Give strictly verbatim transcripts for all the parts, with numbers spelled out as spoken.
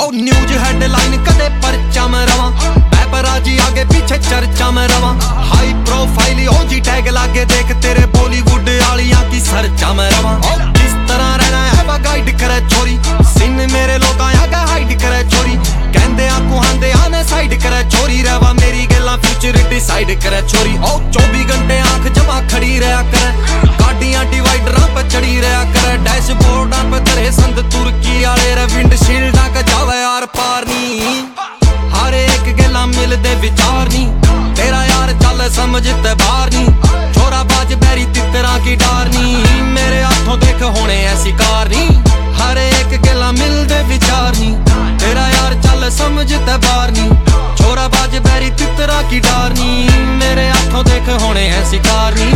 ओ news headline कदे परचा में रवां, पैपराजी आगे पीछे चर्चा में रवां। हाई प्रोफाइल ओ जी टैग लागे देख तेरे बॉलीवुड आलियां की सरचा में रवां। किस तरह रहना है वा गाइड करे छोरी, सिन मेरे लोग आगा हाइड करे छोरी। कहंदे आ कुहांदे आने साइड करे छोरी, रहवा मेरी गल्लां फ्यूचर डिसाइड करे छोरी। ओ चौबी घंटे आंख जमा खड़ी रहा करे, गाड़ियां डिवाइडरां पे चढ़ी रहा करे। डैशबोर्डां पे तेरे संद तुर्की आले रे, विंडशील्डां का जावे यार पार नी। हर एक गल्लां मिलदे विचार नी, तेरा यार चल समझते बाहर नी। छोरा बाज बैरी तितरा की डार नी, मेरे हाथों देख होने ऐसी कार नी। हर एक गल्लां मिलदे विचार नी, तेरा यार चल समझते बाहर नी। छोरा बाज बैरी तितरा की डार नी, मेरे हाथों देख होने ऐसी कार नी।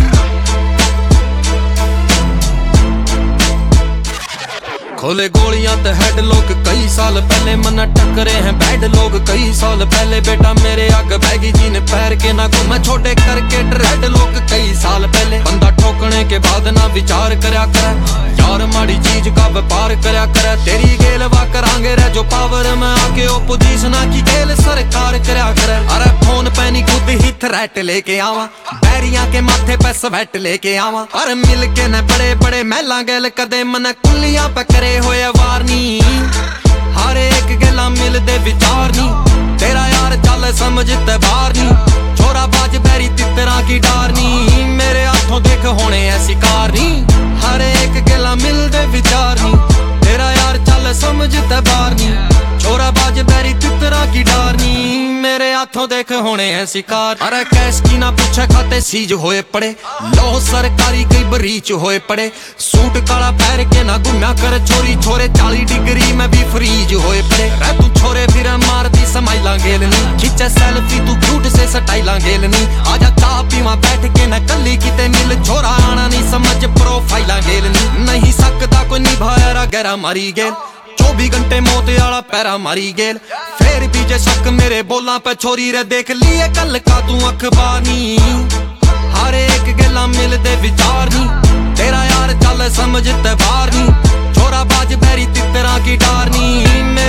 खोले गोलियां ते हेड लोग कई साल पहले, मना टकरे हैं बैड लोग कई साल पहले। बेटा मेरे आग बैगी जी ने पैर के ना घूमे छोटे करके रेड लोग कई साल पहले। बंदा ठोकने के बाद ना विचार करया करे, यार माड़ी चीज का व्यापार करया करे। तेरी गेल वा करांगे रे जो पावर में आके ओपोजिशन की गेल सरकार करया करे। अरे फोन पे नी खुद ही थ्रेट लेके आवा, बैरियां के माथे पे स्वेट लेके आवा। अरे मिल के न बड़े बड़े महला गेल कदे मन कुलियां पे करे होए वार नी। हर एक गल्लां मिलदे विचार नी, तेरा यार चल समझते बाहर नी। छोरा बाज बैरी तितरा की डार नी, मेरे हाथों देख होने ऐसी कार नी। हर एक गल्लां मिलदे विचार नी, तेरा यार चल समझते बाहर नी। छोरा बाज बैरी तितरा की डार नी, मेरे हाथों देख होने ऐसी कार। अरे कैश की ना पूछे खाते सीज होए पड़े, लो सरकारी कई बरीच होए पड़े। सूट काला पैर के ना घुम्या कर छोरी, छोरे चालीस डिग्री में भी फ्रीज होए पड़े। रे तू छोरे फिर मारती समाइला गेलनी, खींचे सेल्फी तू क्यूट से स्टाइला गेलनी। आजा चाह पीवा बैठ के न कली किते मिल, छोरा आना नहीं समझ प्रोफाइला गेलनी। नहीं सकता कोई निभाया गहरा मारी गेल, चौबीस घंटे मौत आला पैरा मारी गेल। फिर भी जे शक मेरे बोला पे छोरी रे, देख लिए कल का तू अखबार नी। हर एक गल्लां मिलदे विचार नी, तेरा यार चल समझते बाहर नी। छोरा बाज बैरी तितरा की डार नी।